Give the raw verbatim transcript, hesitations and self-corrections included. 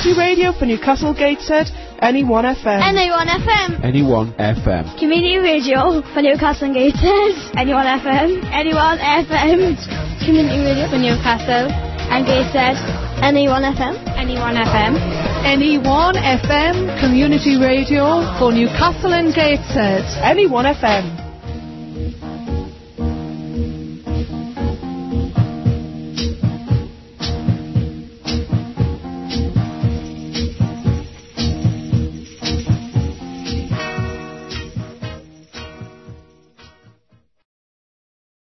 Community radio for Newcastle Gateshead, N E one F M. N E one F M. N E one F M. Community radio for Newcastle Gateshead, N E one F M. N E one F M. Community radio for Newcastle and Gateshead, N E one F M. N E one F M. N E one F M. Community radio for Newcastle and Gateshead, N E one F M.